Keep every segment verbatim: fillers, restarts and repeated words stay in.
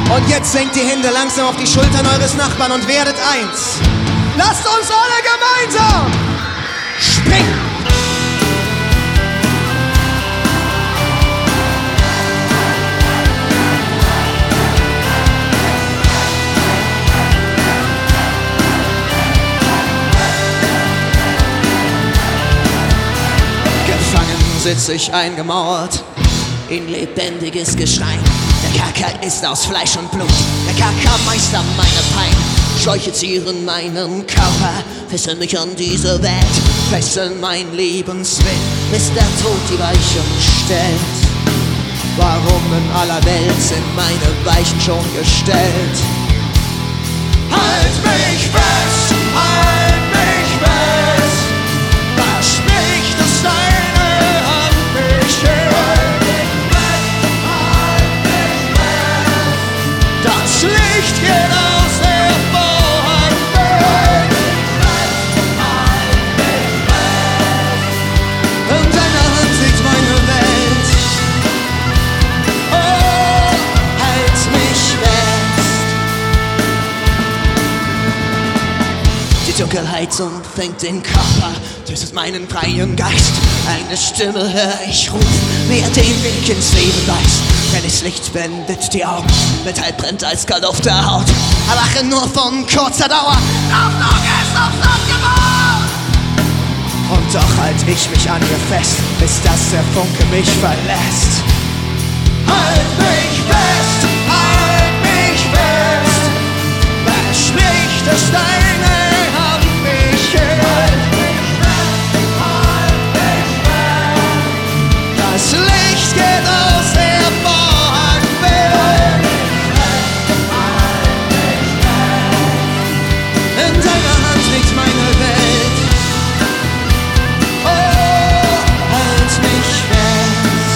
Und jetzt senkt die Hände langsam auf die Schultern eures Nachbarn und werdet eins. Lasst uns alle gemeinsam springen! Gefangen sitz ich eingemauert in lebendiges Gestein. Der Kerker ist aus Fleisch und Blut, der Kerkermeister meiner Pein. Schläuche zieren meinen Körper, fesseln mich an diese Welt, fesseln mein Lebenswillen, bis der Tod die Weichen stellt. Warum in aller Welt sind meine Weichen schon gestellt? Halt mich fest, halt mich fest, versprich, dass deine Hand mich hält. Das Licht geht aus der Vorhangwelt. In deiner Hand liegt meine Welt. Oh, halt mich fest. Die Dunkelheit umfängt den Körper, tötet meinen freien Geist. Eine Stimme höre ich rufen, wer den Weg ins Leben weist. Helles Licht blendet die Augen, Metall brennt eiskalt auf der Haut. Erwache nur von kurzer Dauer, Hoffnung ist aufs Abgebot. Und doch halt ich mich an ihr fest, bis dass der Funke mich verlässt. Halt mich fest, halt mich fest, versprich, dass deine Hand mich hält. Das Licht geht aus der Vorhangwelt. In deiner Hand liegt meine Welt. Oh, halt mich fest.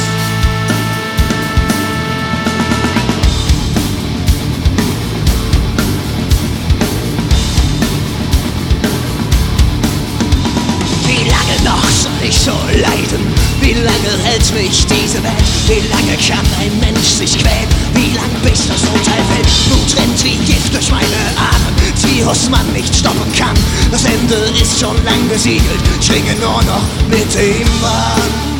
Wie lange noch soll ich so leiden? Wie lange hält mich diese Welt? Wie lange kann ein Mensch sich quälen? Wie lang bis das Urteil fällt? Blut rennt wie Gift durch meine Adern, Virus man nicht stoppen kann. Das Ende ist schon lang besiegelt, schwinge nur noch mit ihm an.